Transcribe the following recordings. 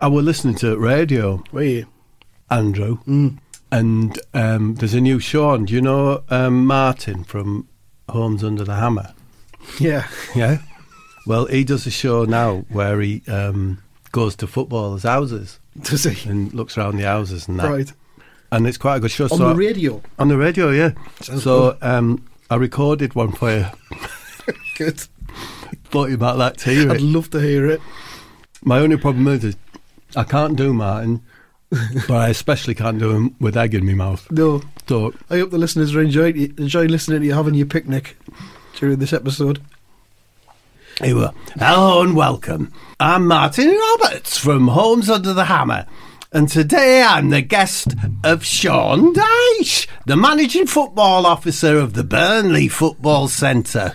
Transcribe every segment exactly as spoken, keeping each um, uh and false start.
I was listening to radio. Were you? Andrew. Mm. And um, there's a new show on. Do you know um, Martin from Homes Under the Hammer? Yeah. Yeah? Well, he does a show now where he um, goes to footballers' houses. Does he? And looks around the houses and that. Right. And it's quite a good show. On so the radio? On the radio, yeah. Sounds so um, I recorded one for you. Good. Thought you about that to hear I'd it. love to hear it. My only problem is, is I can't do Martin, but I especially can't do him with egg in my mouth. No. So I hope the listeners are enjoying, enjoying listening to you having your picnic during this episode. Here we are. Hello and welcome. I'm Martin Roberts from Homes Under the Hammer. And today I'm the guest of Sean Dyche, the Managing Football Officer of the Burnley Football Centre.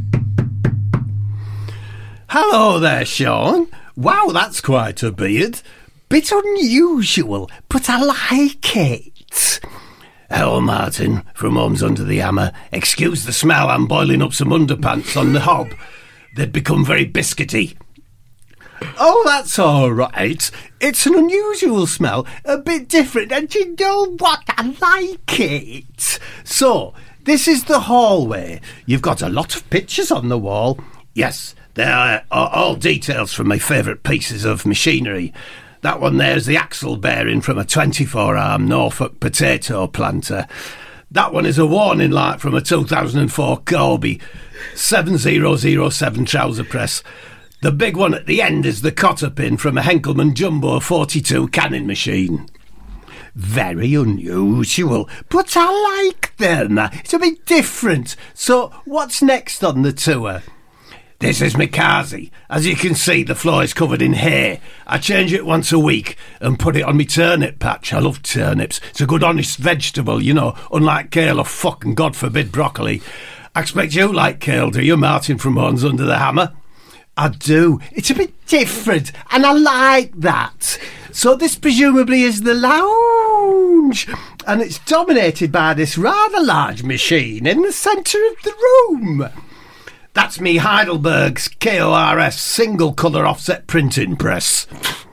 Hello there, Sean. Wow, that's quite a beard. Bit unusual, but I like it. Hello, Martin, from Homes Under the Hammer. Excuse the smell, I'm boiling up some underpants on the hob. They'd become very biscuity. Oh, that's all right. It's an unusual smell, a bit different, and you know what? I like it. So, this is the hallway. You've got a lot of pictures on the wall. Yes, they are all details from my favourite pieces of machinery. That one there's the axle bearing from a twenty-four arm Norfolk potato planter. That one is a warning light from a two thousand four Corby seven thousand seven trouser press. The big one at the end is the cotter pin from a Henkelman Jumbo forty-two canning machine. Very unusual, but I like them. It's a bit different. So, what's next on the tour? This is my Kazi. As you can see, the floor is covered in hay. I change it once a week and put it on my turnip patch. I love turnips. It's a good, honest vegetable, you know, unlike kale or fucking, God forbid, broccoli. I expect you like kale, do you, Martin from Homes Under the Hammer? I do. It's a bit different, and I like that. So this presumably is the lounge, and it's dominated by this rather large machine in the centre of the room. That's me Heidelberg's K O R S single colour offset printing press.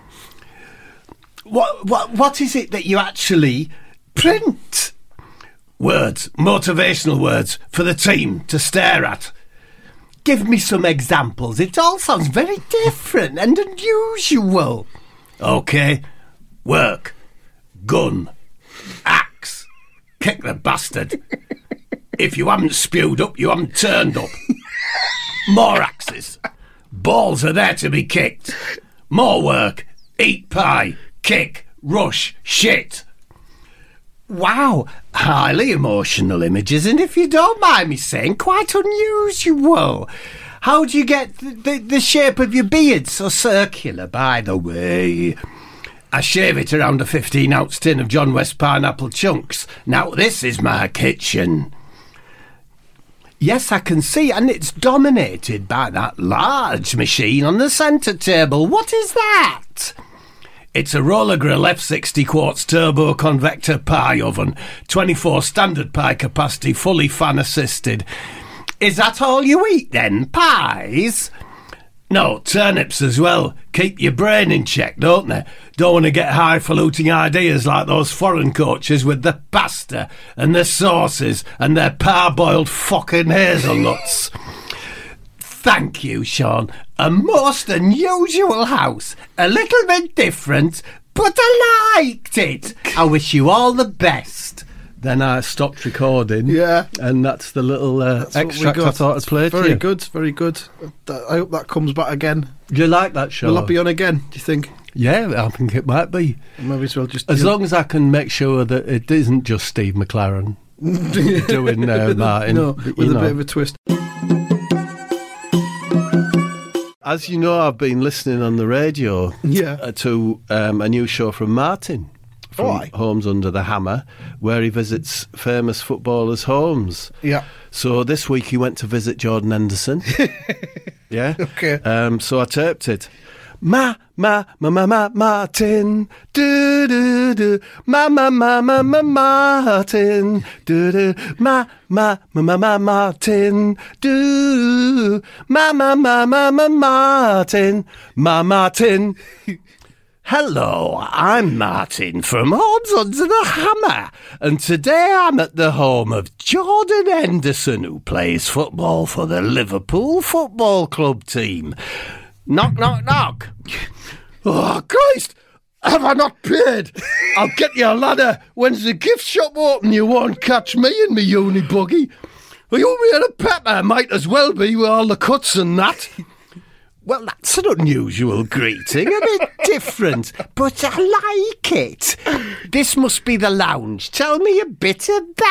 What what what is it that you actually print? Words, motivational words for the team to stare at. Give me some examples. It all sounds very different and unusual. OK. Work. Gun. Axe. Kick the bastard. If you haven't spewed up, you haven't turned up. More axes. Balls are there to be kicked. More work. Eat pie. Kick. Rush. Shit. Wow, highly emotional images, and if you don't mind me saying, quite unusual. How do you get the, the, the shape of your beard so circular, by the way? I shave it around a fifteen ounce tin of John West pineapple chunks. Now this is my kitchen. Yes, I can see, and it's dominated by that large machine on the centre table. What is that? It's a Roller Grill F sixty quarts turbo convector pie oven, twenty-four standard pie capacity, fully fan assisted. Is that all you eat then, pies? No, turnips as well. Keep your brain in check, don't they? Don't want to get highfalutin ideas like those foreign coaches with the pasta and the sauces and their parboiled fucking hazelnuts. Thank you, Sean. A most unusual house. A little bit different, but I liked it. I wish you all the best. Then I stopped recording. Yeah. And that's the little uh, extract I thought I'd play to you. Very good, very good. I hope that comes back again. Do you like that show? Will that be on again, do you think? Yeah, I think it might be. Maybe as well just... As long as I can make sure that it isn't just Steve McLaren doing uh, Martin. No, with a know. bit of a twist. As you know, I've been listening on the radio yeah. uh, to um, a new show from Martin from oh, Homes Under the Hammer, where he visits famous footballers' homes. Yeah. So this week he went to visit Jordan Henderson. Yeah. Okay. Um, so I taped it. Ma, ma, ma, ma, ma, Martin. Do, do, do. Ma, ma, ma, ma, ma, Martin. Do, do. Ma, ma, ma, ma, ma, Martin. Do. Ma, ma, ma, ma, ma, Martin. Ma, Martin. Hello, I'm Martin from Homes Under the Hammer, and today I'm at the home of Jordan Henderson, who plays football for the Liverpool Football Club team. Knock, knock, knock. Oh, Christ! Have I not paid? I'll get you a ladder. When's the gift shop open? You won't catch me in me uni buggy. Well, you me a pepper, might as well be with all the cuts and that. Well, that's an unusual greeting, a bit different, but I like it. This must be the lounge. Tell me a bit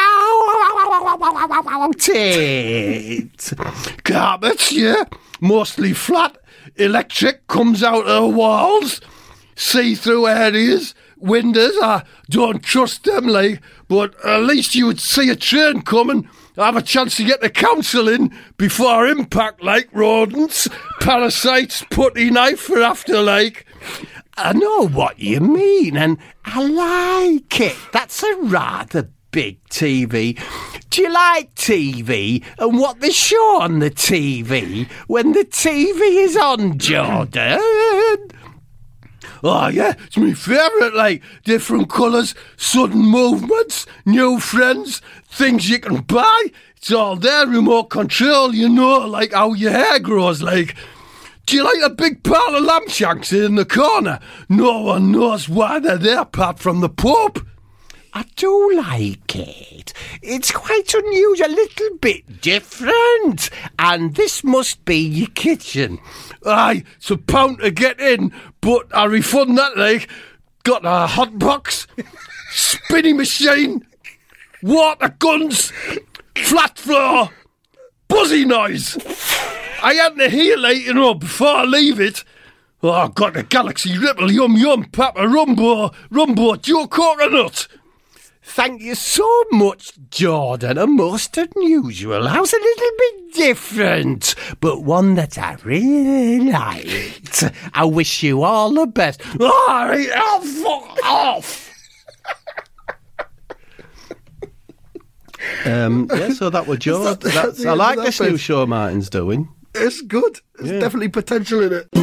about it. Carpets, yeah, mostly flat. Electric comes out of the walls. See-through areas. Windows, I don't trust them, like, but at least you would see a train coming. Have a chance to get the council in before impact, like rodents, parasites, putty knife for after, like. I know what you mean, and I like it. That's a rather big T V. Do you like T V and what they show on the T V when the T V is on, Jordan? Oh, yeah, it's my favourite, like, different colours, sudden movements, new friends, things you can buy. It's all there, remote control, you know, like how your hair grows, like. Do you like a big pile of lamb shanks in the corner? No one knows why they're there apart from the Pope. I do like it. It's quite unusual, a little bit different. And this must be your kitchen. Aye, it's a pound to get in, but I refund that, like. Got a hot box, spinning machine, water guns, flat floor, buzzy noise. I had to hear later, you know, before I leave it. Oh, I've got the Galaxy Ripple, yum yum, Papa Rumbo, Rumbo, Joe Coconut. Thank you so much, Jordan. A most unusual house, a little bit different, but one that I really liked. I wish you all the best. All right, oh, fuck off. um, yeah, so that was Jordan. That, That's, I like this new show Martin's doing. It's good. There's yeah. definitely potential in it.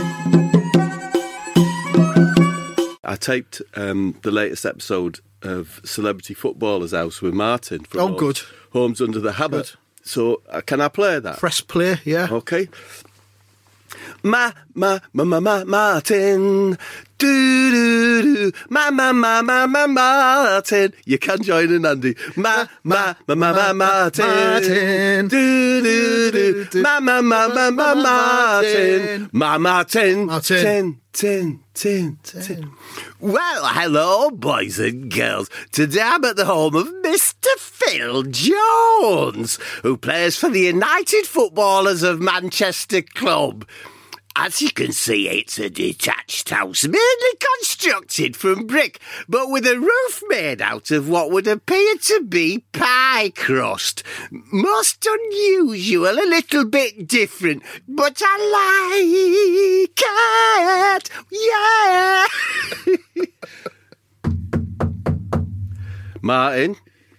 I taped um, the latest episode of Celebrity Footballer's House with Martin from Oh, Homes, good. Homes Under the Hammer. Good. So uh, can I play that? Press play, yeah. Okay. Ma, ma, ma, ma, ma, Martin. Do, do, do. Ma, ma, ma, ma, ma, Martin. You can join in, Andy. Ma, ma, ma, ma, ma, Martin. Martin. Do, do, do. Ma, ma, ma, ma, ma, Martin. Ma, Martin. Martin. Tin, tin, tin, tin. Well, hello, boys and girls. Today I'm at the home of Mister Phil Jones, who plays for the United Footballers of Manchester Club. As you can see, it's a detached house, mainly constructed from brick, but with a roof made out of what would appear to be pie crust. Most unusual, a little bit different, but I like it, yeah! Martin?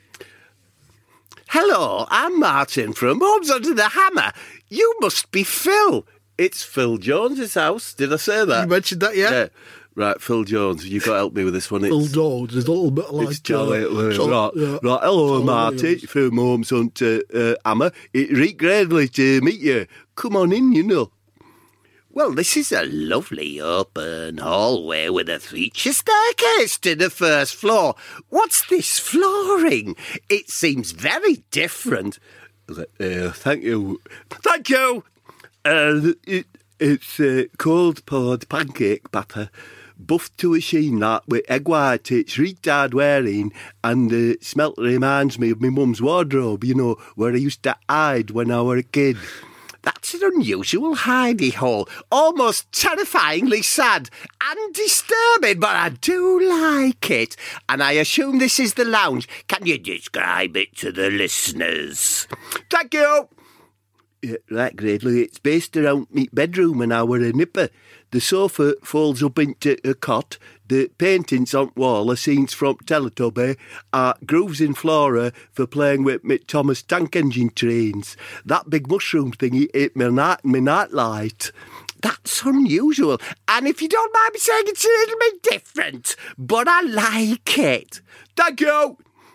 Hello, I'm Martin from Homes Under the Hammer. You must be Phil. It's Phil Jones's house. Did I say that? You mentioned that, yeah? Yeah. Right, Phil Jones, you've got to help me with this one. It's, Phil Jones is a little bit like... It's Charlie. Uh, right, Charlie, right, yeah. right, hello, Charlie Martin, Williams. from Homes Under uh, Hammer. It's right grateful to meet you. Come on in, you know. Well, this is a lovely open hallway with a feature staircase to the first floor. What's this flooring? It seems very different. Uh, thank you. Thank you. Uh, it, it's uh, cold poured pancake batter, buffed to a sheen that with egg white. It's really hard wearing, and the uh, smell reminds me of my mum's wardrobe, you know, where I used to hide when I were a kid. That's an unusual hidey hole, almost terrifyingly sad and disturbing, but I do like it. And I assume this is the lounge. Can you describe it to the listeners? Thank you. Yeah, right, Gradley. It's based around my bedroom when I were a nipper. The sofa folds up into a cot. The paintings on wall are scenes from Teletubby. Uh, grooves in flora for playing with my Thomas Tank Engine trains. That big mushroom thingy ate my night, my night light. That's unusual. And if you don't mind me saying, it's a little bit different, but I like it. Thank you.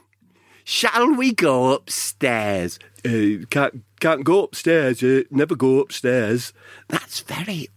Shall we go upstairs? Uh, can't, can't go upstairs. Uh, never go upstairs. That's very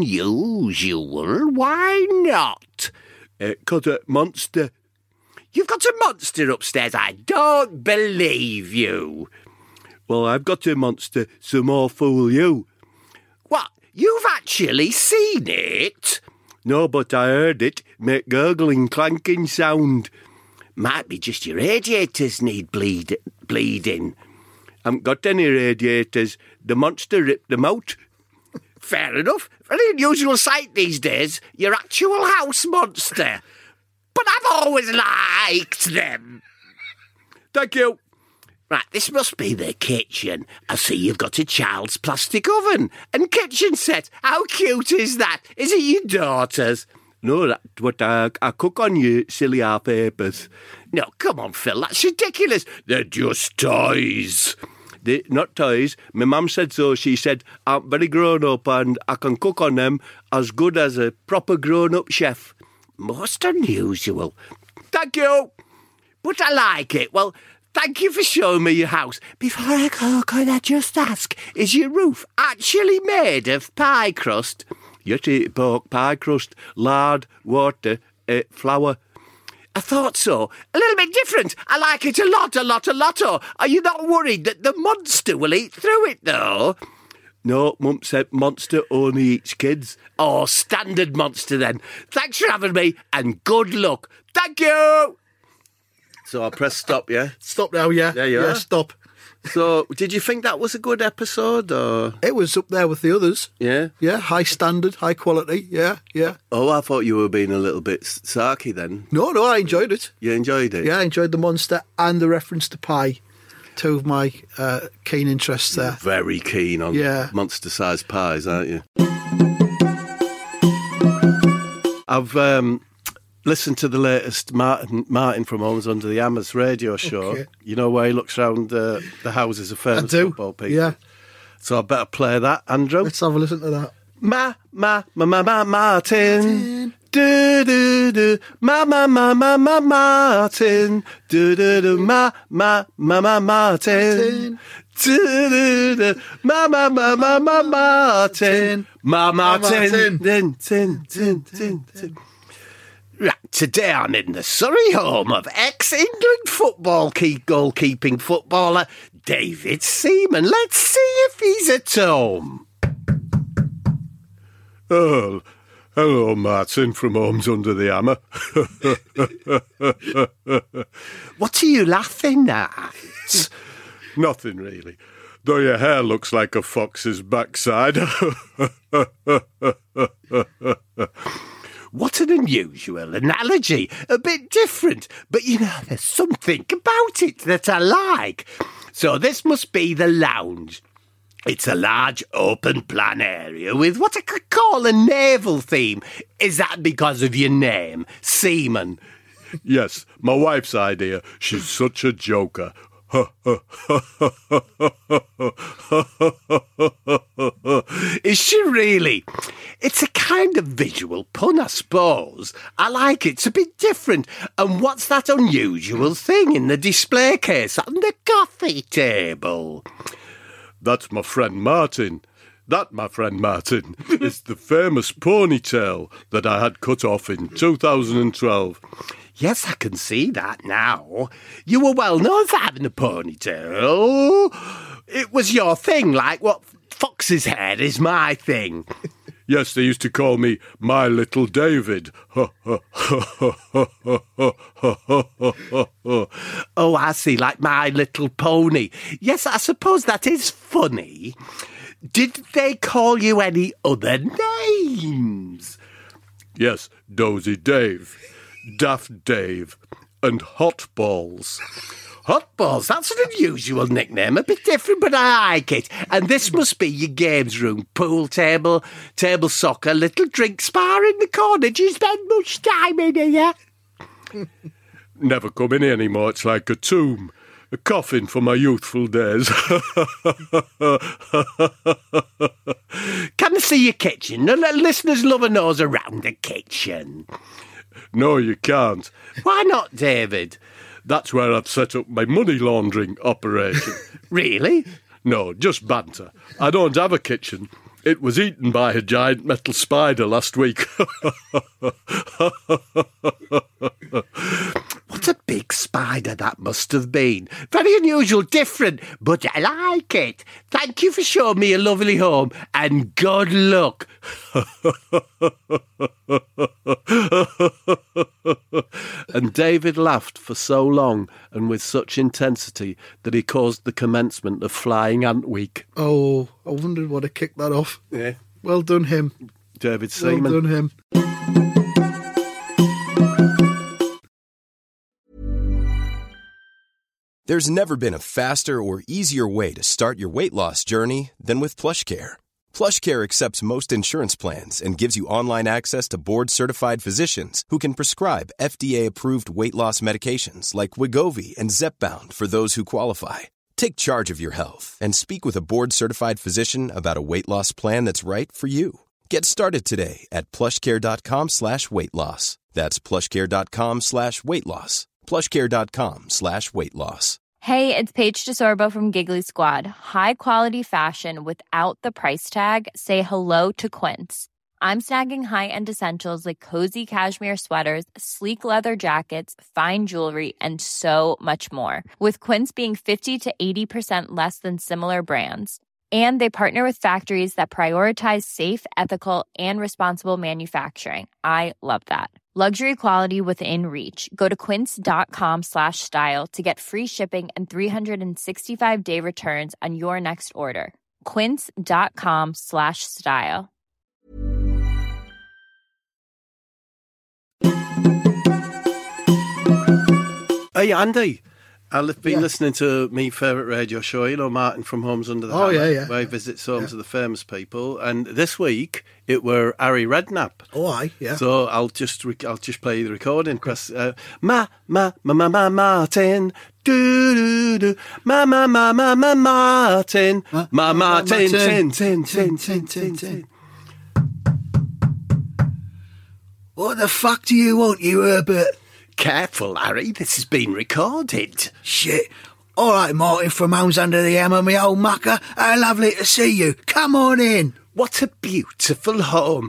unusual. Why not? Uh, 'cause a monster. You've got a monster upstairs. I don't believe you. Well, I've got a monster, so more fool you. What? You've actually seen it? No, but I heard it make gurgling, clanking sound. Might be just your radiators need bleed, bleeding. Haven't got any radiators. The monster ripped them out. Fair enough. Very unusual sight these days. Your actual house monster. But I've always liked them. Thank you. Right, this must be the kitchen. I see you've got a child's plastic oven and kitchen set. How cute is that? Is it your daughter's? No, that's what I, I cook on, you silly half apers. No, come on, Phil, that's ridiculous. They're just toys. They're not toys. My mum said so. She said, I'm very grown up and I can cook on them as good as a proper grown up chef. Most unusual. Thank you. But I like it. Well, thank you for showing me your house. Before I go, can I just ask, is your roof actually made of pie crust? Yes, it pork pie crust, lard, water, uh, flour. I thought so. A little bit different. I like it a lot, a lot, a lot. Oh, are you not worried that the monster will eat through it, though? No, Mum said monster only eats kids. Oh, standard monster then. Thanks for having me, and good luck. Thank you! So I'll press stop, yeah? Stop now, yeah. There you yeah, are. stop. So, did you think that was a good episode, or...? It was up there with the others. Yeah? Yeah, high standard, high quality, yeah, yeah. Oh, I thought you were being a little bit sarky then. No, no, I enjoyed it. You enjoyed it? Yeah, I enjoyed the monster and the reference to pie. Two of my uh, keen interests there. Very keen on Yeah. monster-sized pies, aren't you? I've um, listened to the latest Martin Martin from Homes Under the Hammers radio show. Okay. You know where he looks round uh, the houses of I famous do. football people. Yeah, So I better play that, Andrew. let's have a listen to that. Ma, ma, ma, ma, ma, Martin. Do, do, do. Ma, ma, ma, ma, ma, Martin. Do, do, do. Ma, ma, ma, ma, Martin. Do, do, do. Ma, ma, ma, ma, ma, Martin. Ma, Martin. Tin, tin, tin, tin, tin. Right, today I'm in the Surrey home of ex-England football key goalkeeping footballer David Seaman. Let's see if he's at home. Oh, hello, Martin from Homes Under the Hammer. What are you laughing at? Nothing really. Though your hair looks like a fox's backside. What an unusual analogy. A bit different, but you know, there's something about it that I like. So this must be the lounge. It's a large open-plan area with what I could call a naval theme. Is that because of your name, Seaman? Yes, my wife's idea. She's such a joker. Is she really? It's a kind of visual pun, I suppose. I like it. It's a bit different. And what's that unusual thing in the display case on the coffee table? That's my friend Martin. That, my friend Martin, is the famous ponytail that I had cut off in two thousand twelve. Yes, I can see that now. You were well known for having a ponytail. It was your thing, like what Fox's hair is my thing. Yes, they used to call me My Little David. Oh, I see, like My Little Pony. Yes, I suppose that is funny. Did they call you any other names? Yes, Dozy Dave, Daft Dave, and Hot Balls. Hot Balls, that's an unusual nickname, a bit different, but I like it. And this must be your games room, pool table, table soccer, little drink spa in the corner. Do you spend much time in here? Never come in here anymore, it's like a tomb. A coffin for my youthful days. Can I see your kitchen? The listeners love a nose around the kitchen. No, you can't. Why not, David? That's where I've set up my money laundering operation. Really? No, just banter. I don't have a kitchen. It was eaten by a giant metal spider last week. What a big spider that must have been. Very unusual, different, but I like it. Thank you for showing me a lovely home, and good luck. And David laughed for so long and with such intensity that he caused the commencement of Flying Ant Week. Oh, I wondered what had kicked that off. Yeah. Well done, him. David Well Seaman. done, him. There's never been a faster or easier way to start your weight loss journey than with PlushCare. PlushCare accepts most insurance plans and gives you online access to board-certified physicians who can prescribe F D A-approved weight loss medications like Wegovy and Zepbound for those who qualify. Take charge of your health and speak with a board-certified physician about a weight loss plan that's right for you. Get started today at plushcare.com slash weight loss. That's plushcare.com slash weight loss. plushcare.com slash weight loss. Hey, it's Paige DeSorbo from Giggly Squad. High quality fashion without the price tag. Say hello to Quince. I'm snagging high-end essentials like cozy cashmere sweaters, sleek leather jackets, fine jewelry, and so much more. With Quince being fifty to eighty percent less than similar brands. And they partner with factories that prioritize safe, ethical, and responsible manufacturing. I love that. Luxury quality within reach. Go to quince.com slash style to get free shipping and three sixty-five day returns on your next order. Quince.com slash style. Hey, Andy. I've been Yeah. listening to me favourite radio show, you know, Martin from Homes Under the Oh, Hammer, yeah, yeah. where he visits homes of the famous people. And this week, it were Harry Redknapp. Oh, aye, yeah. So I'll just rec- I'll just play the recording. Press uh, ma ma ma ma ma Martin, do do do, ma ma ma ma ma Martin, Ma- ma ma- Martin, tin Martin. tin tin tin tin tin. What the fuck do you want, you Herbert? Careful, Harry, this has been recorded. Shit. All right, Martin from Homes Under the Hammer, me old mucker. How lovely to see you. Come on in. What a beautiful home.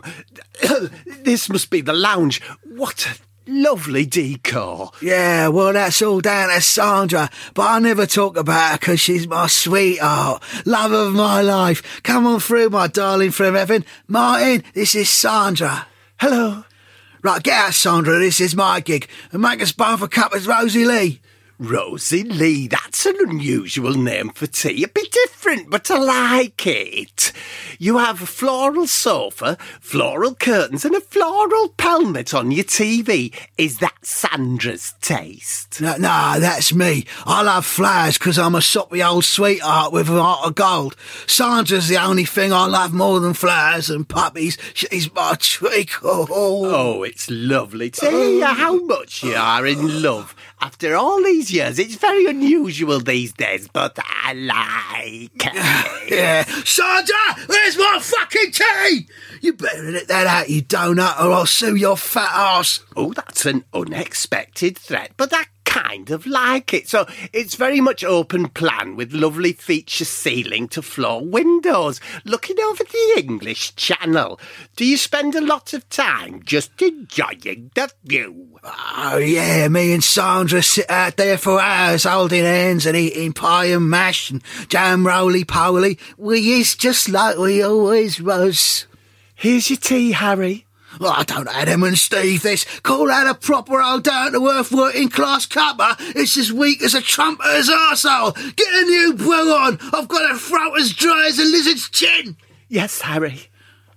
This must be the lounge. What a lovely decor. Yeah, well, that's all down to Sandra, but I never talk about her because she's my sweetheart, love of my life. Come on through, my darling from heaven. Martin, this is Sandra. Hello. Right, get out, Sandra, this is my gig, and make us both a cup of Rosie Lee. Rosie Lee, that's an unusual name for tea. A bit different, but I like it. You have a floral sofa, floral curtains and a floral pelmet on your T V. Is that Sandra's taste? No, no, that's me. I love flowers because I'm a soppy old sweetheart with a heart of gold. Sandra's the only thing I love more than flowers and puppies. She's my treacle. Oh, it's lovely to hear how much you are in love. After all these years, it's very unusual these days, but I like it. Yeah. Sandra, where's my fucking tea? You better let that out, you donut, or I'll sue your fat ass. Oh, that's an unexpected threat, but I kind of like it. So it's very much open plan with lovely feature ceiling to floor windows looking over the English Channel. Do you spend a lot of time just enjoying the view? Oh, yeah, me and Sandra sit out there for hours holding hands and eating pie and mash and jam roly-poly. We is just like we always was. Here's your tea, Harry. Well, I don't Adam and Steve this. Call that a proper old down-to-earth working-class cuppa. It's as weak as a trumpeter's arsehole. Get a new brew on. I've got a throat as dry as a lizard's chin. Yes, Harry.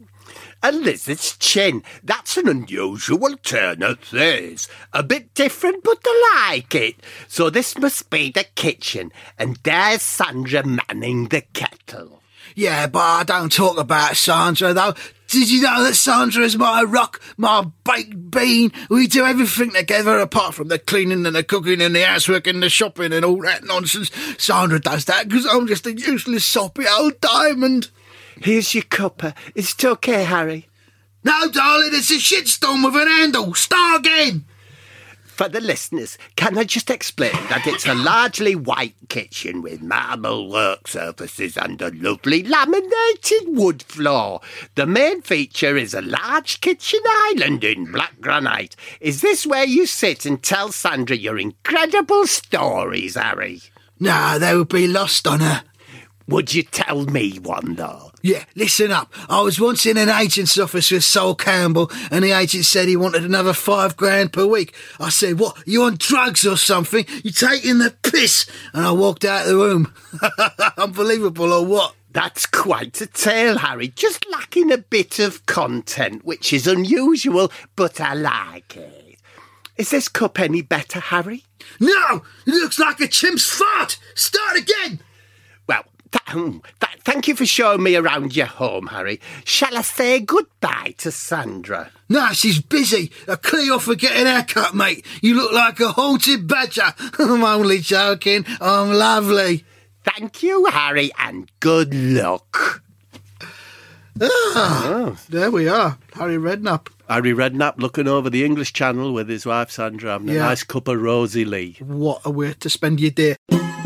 A lizard's chin. That's an unusual turn of phrase. A bit different, but I like it. So this must be the kitchen, and there's Sandra manning the kettle. Yeah, but I don't talk about Sandra, though. Did you know that Sandra is my rock, my baked bean? We do everything together apart from the cleaning and the cooking and the housework and the shopping and all that nonsense. Sandra does that because I'm just a useless, soppy old diamond. Here's your cuppa. Is it okay, Harry? No, darling, it's a shitstorm with an handle. Start again. For the listeners, can I just explain that it's a largely white kitchen with marble work surfaces and a lovely laminated wood floor. The main feature is a large kitchen island in black granite. Is this where you sit and tell Sandra your incredible stories, Harry? No, they would be lost on her. Would you tell me one, though? Yeah, listen up. I was once in an agent's office with Sol Campbell, and the agent said he wanted another five grand per week. I said, what, you on drugs or something? You taking the piss? And I walked out of the room. Unbelievable, or what? That's quite a tale, Harry. Just lacking a bit of content, which is unusual, but I like it. Is this cup any better, Harry? No! It looks like a chimp's fart! Start again! Well, th- th- thank you for showing me around your home, Harry. Shall I say goodbye to Sandra? No, she's busy. A clear off for getting a haircut, mate. You look like a haunted badger. I'm only joking. I'm lovely. Thank you, Harry, and good luck. Ah, oh. There we are. Harry Redknapp. Harry Redknapp looking over the English Channel with his wife Sandra having Yeah. a nice cup of Rosie Lee. What a way to spend your day.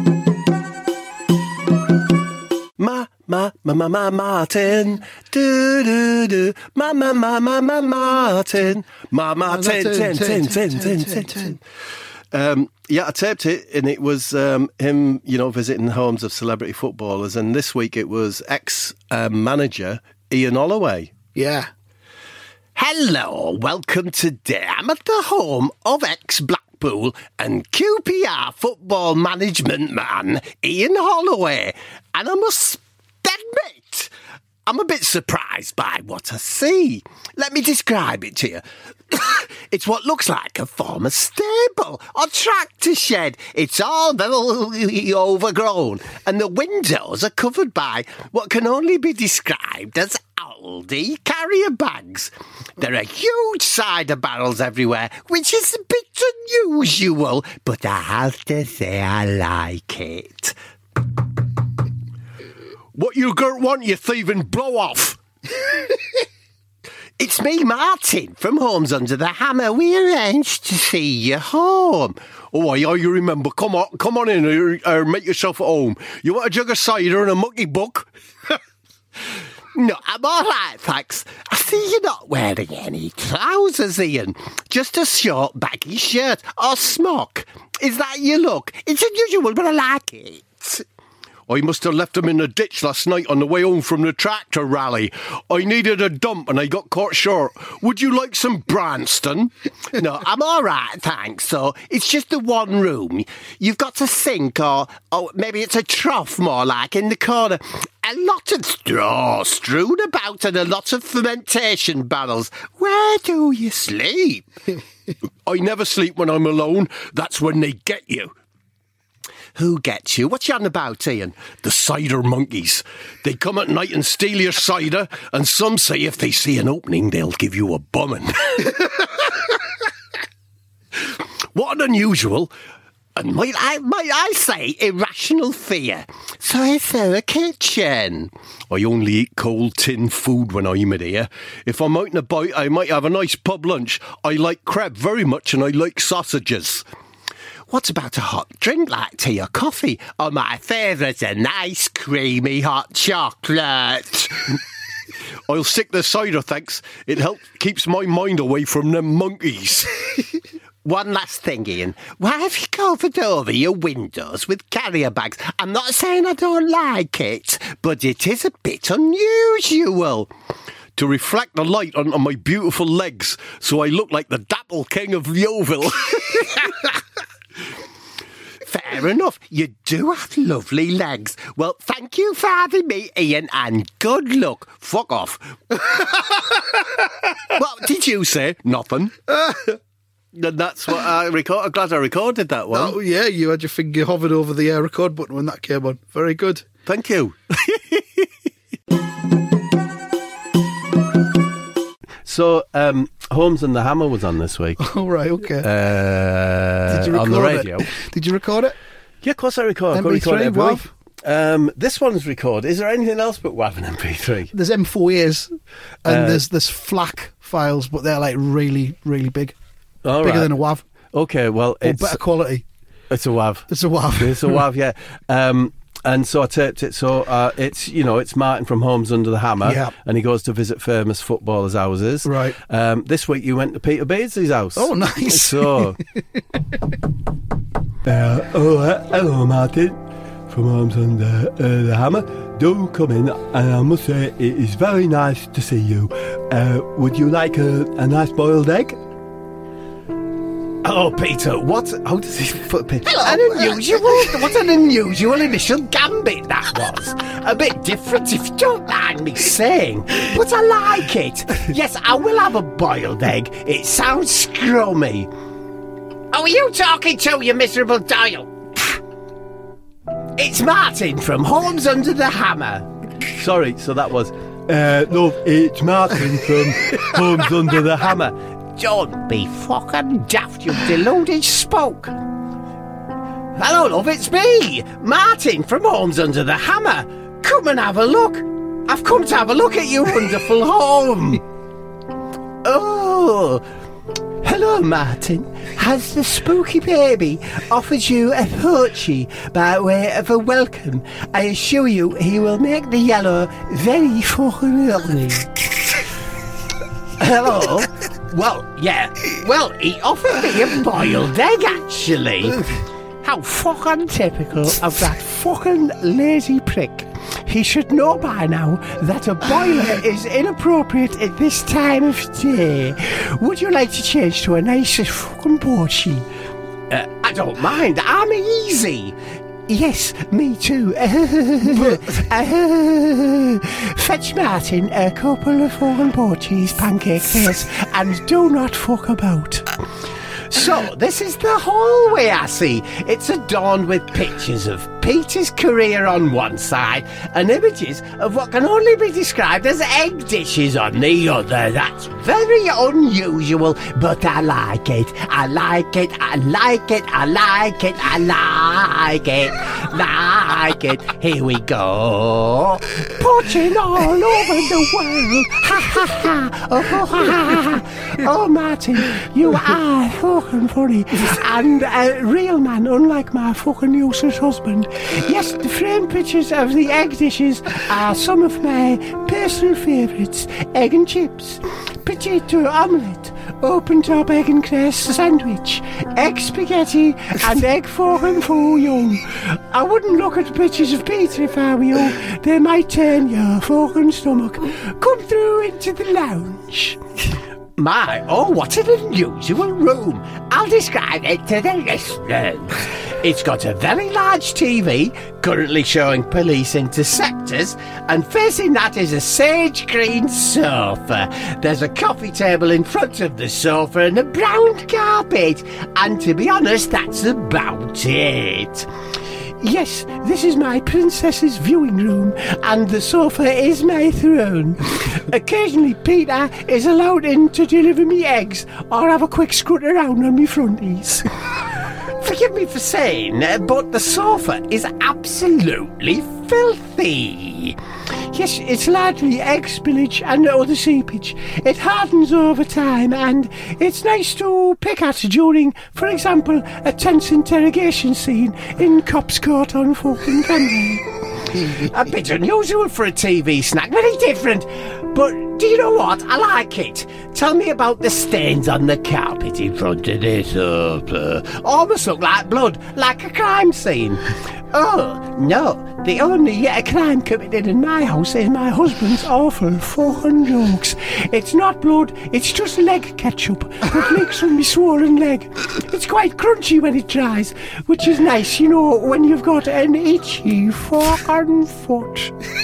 Ma, ma, ma, ma, ma, Martin. Do, do, do. Ma, ma, ma, ma, ma, Martin. Ma, ma, ten, ten, ten, ten, ten, ten, ten. Um, yeah, I taped it, and it was um, him, you know, visiting homes of celebrity footballers. And this week it was ex-manager Ian Holloway. Yeah. Hello, welcome today. I'm at the home of ex-Blackpool and Q P R football management man Ian Holloway. And I must admit, I'm a bit surprised by what I see. Let me describe it to you. It's what looks like a former stable or tractor shed. It's all very overgrown, and the windows are covered by what can only be described as Aldi carrier bags. There are huge cider barrels everywhere, which is a bit unusual, but I have to say I like it. What you gert want, you thieving blow-off? It's me, Martin, from Homes Under the Hammer. We arranged to see you home. Oh, yeah, you remember. Come on, come on in or, or make yourself at home. You want a jug of cider and a monkey book? No, I'm all right, thanks. I see you're not wearing any trousers, Ian. Just a short, baggy shirt or smock. Is that your look? It's unusual, but I like it. I must have left them in the ditch last night on the way home from the tractor rally. I needed a dump and I got caught short. Would you like some Branston? No, I'm all right, thanks. So it's just the one room. You've got a sink or, or maybe it's a trough more like in the corner. A lot of straw strewn about and a lot of fermentation barrels. Where do you sleep? I never sleep when I'm alone. That's when they get you. Who gets you? What's you on about, Ian? The cider monkeys. They come at night and steal your cider, and some say if they see an opening, they'll give you a bumming. What an unusual, and might I, might I say, irrational fear. So is there a kitchen? I only eat cold tin food when I'm here. If I'm out and about, I might have a nice pub lunch. I like crab very much, and I like sausages. What about a hot drink like tea or coffee? Or my favourite, a nice creamy hot chocolate. I'll stick the cider, thanks. It helps keeps my mind away from them monkeys. One last thing, Ian. Why have you covered over your windows with carrier bags? I'm not saying I don't like it, but it is a bit unusual. To reflect the light onto my beautiful legs, so I look like the dapple king of Yeovil. Fair enough. You do have lovely legs. Well, thank you for having me, Ian, and good luck. Fuck off. What did you say? Nothing. And that's what I record. I'm glad I recorded that one. Oh, yeah, you had your finger hovered over the uh, record button when that came on. Very good. Thank you. So, um, Holmes and the Hammer was on this week. All right, okay. Uh, Did you record on the radio. it? Did you record it? Yeah, of course I record. I M P three, record it every WAV? week. Um, this one's recorded. Is there anything else but WAV and M P three? There's M four As and Uh, there's there's FLAC files, but they're like really, really big. All Bigger right. than a WAV. Okay, well, Or it's better quality. it's a WAV. It's a WAV. It's a WAV, yeah. Um, and so I taped it. So uh, it's, you know, it's Martin from Holmes Under the Hammer. Yeah. And he goes to visit famous footballers' houses. Right. Um, this week you went to Peter Beardsley's house. Oh, nice. So. uh, oh, uh, hello, Martin from Holmes Under uh, the Hammer. Do come in, and I must say it is very nice to see you. Uh, would you like a, a nice boiled egg? Hello, Peter. What? How does he put it? Hello. An unusual. What an unusual initial gambit that was. A bit different, if you don't mind me saying, but I like it. Yes, I will have a boiled egg. It sounds scrummy. Oh, are you talking to, you miserable Doyle? It's Martin from Holmes Under the Hammer. Sorry, so that was. Uh, love, it's Martin from Holmes Under the Hammer. Don't be fucking daft, you deluded spoke. Hello, love, it's me, Martin from Holmes Under the Hammer. Come and have a look. I've come to have a look at your wonderful home. Oh, hello, Martin. Has the spooky baby offered you a hoochie by way of a welcome? I assure you he will make the yellow very fucking lovely. Hello? Well, yeah. Well, he offered me a boiled egg, actually. How fucking typical of that fucking lazy prick. He should know by now that a boiler is inappropriate at this time of day. Would you like to change to a nice fucking porchy? Uh, I don't mind. I'm easy. Yes, me too. Uh, fetch Martin a couple of fucking porchies, pancake face, and do not fuck about. So, this is the hallway, I see. It's adorned with pictures of Peter's career on one side and images of what can only be described as egg dishes on the other. That's very unusual, but I like it. I like it, I like it, I like it, I like it, like it. Here we go. Poaching all over the world. Ha ha ha. Oh, ha, ha, ha. Oh, Martin, you are fucking funny. And a real man, unlike my fucking useless husband. Yes, the framed pictures of the egg dishes are some of my personal favourites. Egg and chips, potato omelette, open top egg and cress sandwich, egg spaghetti, and egg fork and fouillon. I wouldn't look at pictures of Peter if I were you. They might turn your fucking stomach. Come through into the lounge. My, oh, what an unusual room. I'll describe it to the listeners. It's got a very large T V, currently showing Police Interceptors, and facing that is a sage green sofa. There's a coffee table in front of the sofa and a brown carpet. And to be honest, that's about it. Yes, this is my princess's viewing room, and the sofa is my throne. Occasionally, Peter is allowed in to deliver me eggs or have a quick scrut around on me fronties. Forgive me for saying, uh, but the sofa is absolutely filthy. Yes, it's largely egg spillage and other seepage. It hardens over time, and it's nice to pick at during, for example, a tense interrogation scene in Cops Court on fucking camera. A bit unusual for a T V snack, very different. But do you know what? I like it. Tell me about the stains on the carpet in front of this sofa. Almost look like blood, like a crime scene. Oh, no. The only uh, crime committed in my house is my husband's awful fucking jokes. It's not blood, it's just leg ketchup that leaks from my swollen leg. It's quite crunchy when it dries, which is nice, you know, when you've got an itchy fucking foot.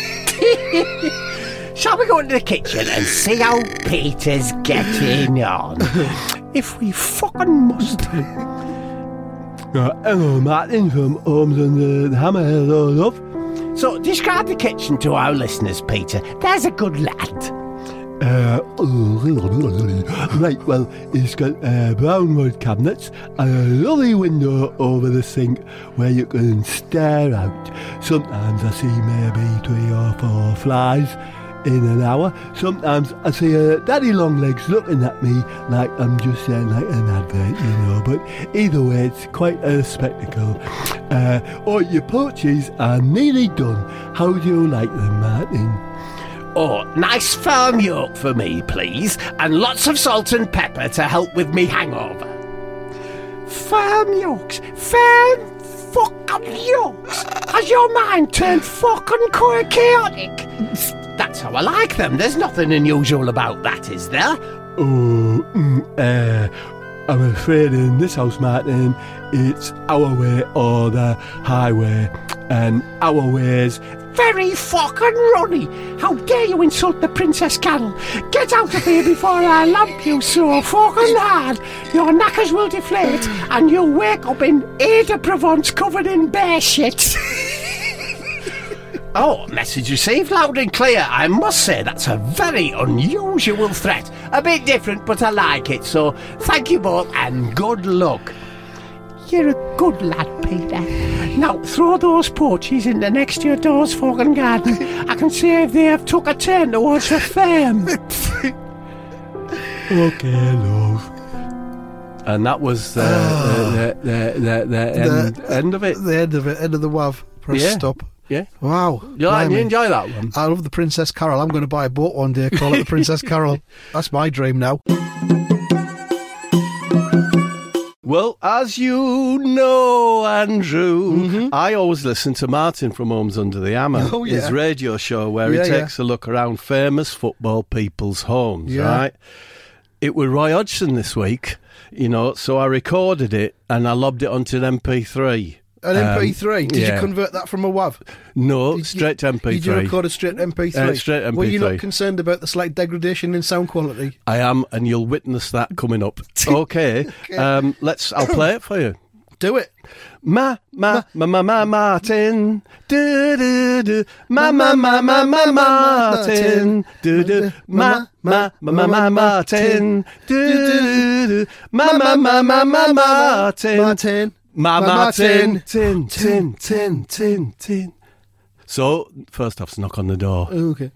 Shall we go into the kitchen and see how Peter's getting on? If we fucking must. Uh, hello, Martin from Holmes Under the Hammer. Hello, love. So, describe the kitchen to our listeners, Peter. There's a good lad. Uh, right, well, it's got uh, brown wood cabinets and a lovely window over the sink where you can stare out. Sometimes I see maybe three or four flies in an hour. Sometimes I see a daddy long legs looking at me like I'm just saying like an advert, you know. But either way, it's quite a spectacle. Uh, oh, your porches are nearly done. How do you like them, Martin? Oh, nice firm yolk for me, please, and lots of salt and pepper to help with me hangover. Firm yolks? Firm fucking yolks? Has your mind turned fucking chaotic? That's how I like them. There's nothing unusual about that, is there? Oh, mm, uh, I'm afraid in this house, Martin, it's our way or the highway, and our ways very fucking runny. How dare you insult the Princess Carol? Get out of here before I lump you so fucking hard your knackers will deflate and you'll wake up in Ada Provence covered in bear shit. Oh, message received loud and clear. I must say that's a very unusual threat. A bit different, but I like it. So thank you both and good luck. You're a good lad, Peter. Now, throw those porches in the next to your door's fucking garden. I can see if they have took a turn towards the farm. Okay, love. And that was uh, oh. the, the, the, the, end, the end of it. The end of it, end of the W A V. Press yeah. stop. Yeah. Wow. You, like, you enjoy that one? I love the Princess Carol. I'm going to buy a boat one day, call it the Princess Carol. That's my dream now. Well, as you know, Andrew, mm-hmm. I always listen to Martin from Homes Under the Hammer, oh, yeah. his radio show where yeah, he takes yeah. a look around famous football people's homes, yeah. right? It was Roy Hodgson this week, you know, so I recorded it and I lobbed it onto an M P three. An M P three? Um, Did yeah. you convert that from a W A V? No, Did straight you, to M P three. Did you record it straight to M P three? Uh, straight M P three. Were you not concerned about the slight degradation in sound quality? I am, and you'll witness that coming up. Okay, okay. Um, let's. I'll play it for you. Do it. Ma, ma, ma, ma, ma, Martin. Do, do, do. Ma, ma, ma, ma, ma, Martin. Do, do. Ma, ma, ma, ma, ma, Martin. Do, do, do. Ma, ma, ma, ma, ma, Martin. Martin. Ma, Martin. Tin, tin, tin, tin, tin. So, first off, knock on the door. Okay.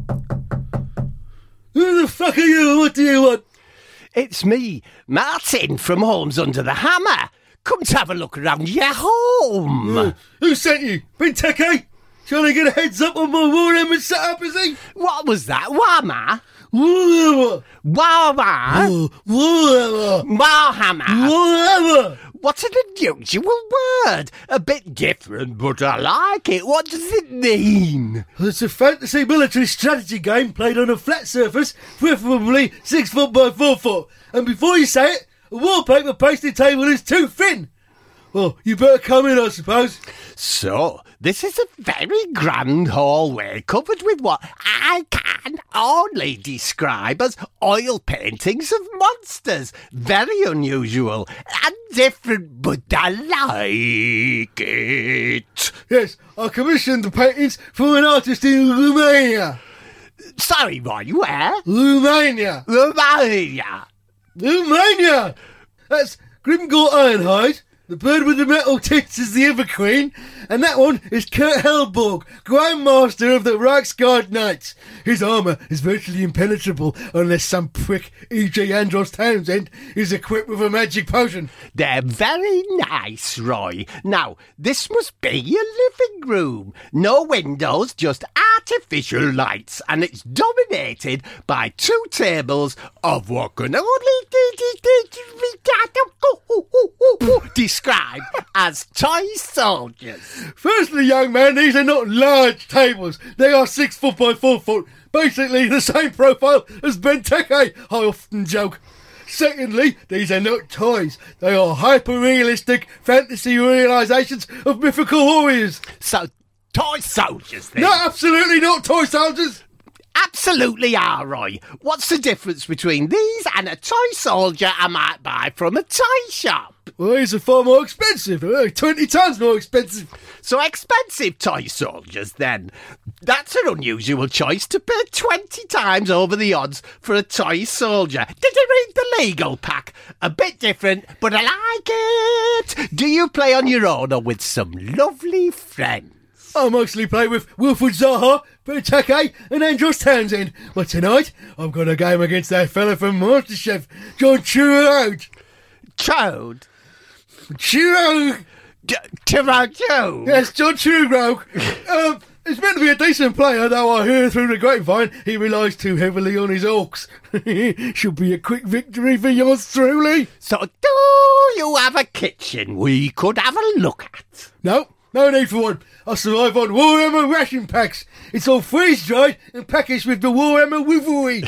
Who the fuck are you? What do you want? It's me, Martin from Homes Under the Hammer. Come to have a look around your home. Uh, who sent you? Benteke? Trying to get a heads up on my Warhammer setup, is he? What was that? Warhammer? Warhammer. Warhammer? Warhammer. Warhammer? Warhammer. What an unusual word. A bit different, but I like it. What does it mean? It's a fantasy military strategy game played on a flat surface, preferably six foot by four foot. And before you say it, a wallpaper pasted table is too thin. Well, you better come in, I suppose. So, this is a very grand hallway covered with what I can only describe as oil paintings of monsters. Very unusual and different, but I like it. Yes, I commissioned the paintings from an artist in Romania. Sorry, Roy, where? Romania. Romania. Romania! That's Grimgor Ironhide. The bird with the metal tits is the Everqueen, and that one is Kurt Hellborg, Grand Master of the Reichsguard Knights. His armour is virtually impenetrable unless some prick E J Andros Townsend is equipped with a magic potion. They're very nice, Roy. Now, this must be your living room. No windows, just artificial lights, and it's dominated by two tables of what can only described as toy soldiers. Firstly, young man, these are not large tables. They are six foot by four foot. Basically the same profile as Benteke, I often joke. Secondly, these are not toys. They are hyper-realistic fantasy realisations of mythical warriors. So, toy soldiers then? No, absolutely not toy soldiers. Absolutely are, Roy. What's the difference between these and a toy soldier I might buy from a toy shop? Well, these are far more expensive. Uh, twenty times more expensive. So expensive toy soldiers, then. That's an unusual choice to pay twenty times over the odds for a toy soldier. Did you read the legal pack? A bit different, but I like it. Do you play on your own or with some lovely friends? I mostly play with Wilfred Zaha, Benteke and Andros Townsend. But tonight, I've got a game against that fella from MasterChef, John Turturro. Chode? Turturro! Turturro? Yes, John Turturro. um, he's meant to be a decent player, though I hear through the grapevine he relies too heavily on his hawks. Should be a quick victory for yours truly. So do you have a kitchen we could have a look at? No. No need for one. I survive on Warhammer ration packs. It's all freeze-dried and packaged with the Warhammer Wivery.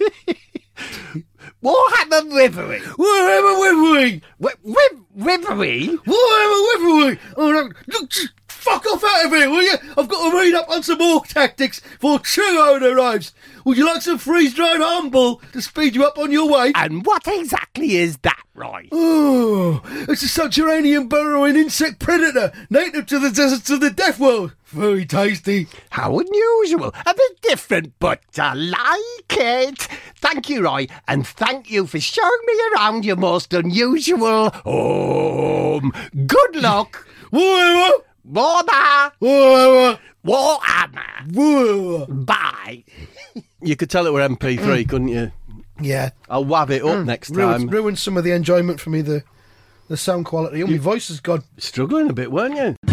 Warhammer Wivery? Warhammer Wivery! Wi- wi- Wivery? Warhammer Wivery! Oh, no. Look, just fuck off out of here, will you? I've got to read up on some orc tactics before Churro arrives. Would you like some freeze-dried humble to speed you up on your way? And what exactly is that, Roy? Oh, it's a subterranean burrowing insect predator native to the deserts of the Death World. Very tasty. How unusual. A bit different, but I like it. Thank you, Roy, and thank you for showing me around your most unusual home. Good luck. Warhammer! Warhammer! Warhammer! Warhammer! Warhammer! Bye. You could tell it were M P three, couldn't you? Yeah. I'll wab it up next Ruined, time. ruined some of the enjoyment for me, the, the sound quality. Oh, my voice has gone. Struggling a bit, weren't you?